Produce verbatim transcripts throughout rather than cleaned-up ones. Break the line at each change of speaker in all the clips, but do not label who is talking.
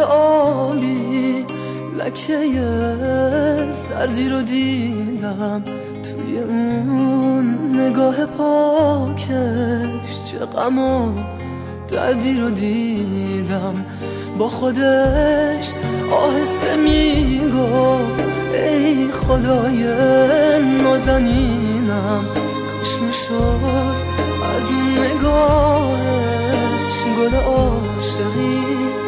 آبی لکه سردی رو دیدم توی اون نگاه پاکش، چه غم و دردی رو دیدم. با خودش آهسته میگفت ای خدای نازنینم، کاش میشد از اون نگاهش گل عاشقی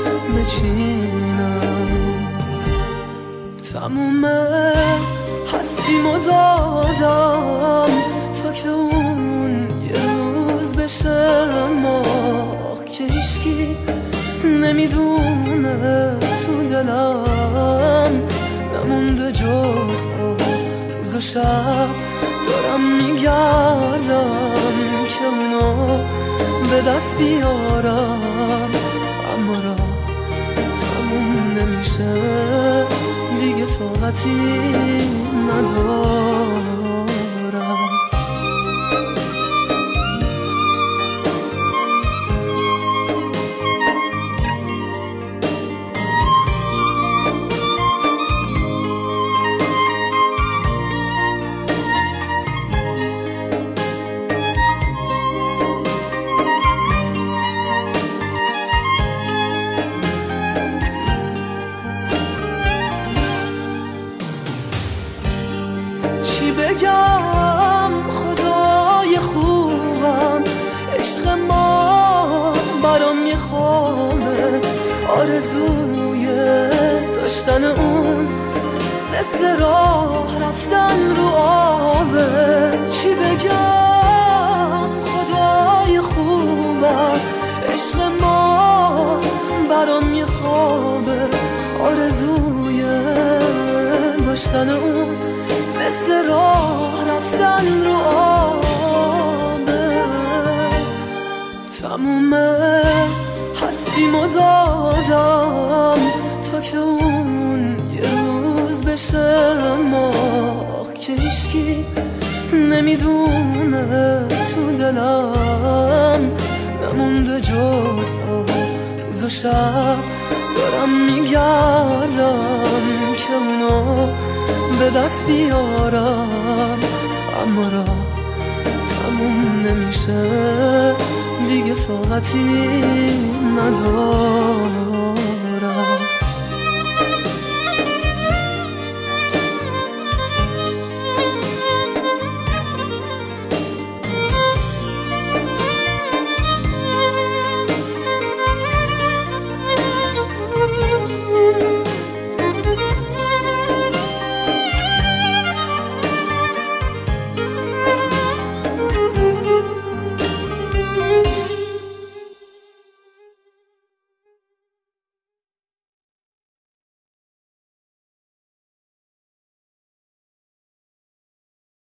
بچینم. تموم هستیمو دادم تا که اون یه روز بشه ماه که هیچکی نمیدونه تو دلم نمونده جز روز و شب دارم میگردم که اونو به دست بیارم، اما را تموم نمیشه دیگه، طاقتی ندارم. بگم خدای خوبم، عشق ما برام میخوابه، آرزوی داشتن اون مثل راه رفتن رو آبه. چی بگم خدای خوبم، عشق ما برام میخوابه، آرزوی داشتن اون مثل راه رفتن رو آبه. تموم هستیمو دادم تا که اون یه روز بشه ماه که هیچکی نمیدونه تو دلم نمونده جز روز و شب دارم میگردم که اونو به دست بیارم، اما را تموم نمیشه دیگه، طاقتی ندارم.